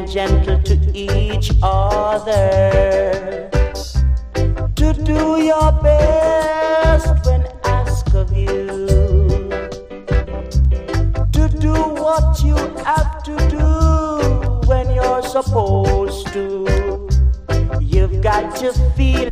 gentle to each other, to do your best when asked of you, to do what you have to do when you're supposed to. You've got to feel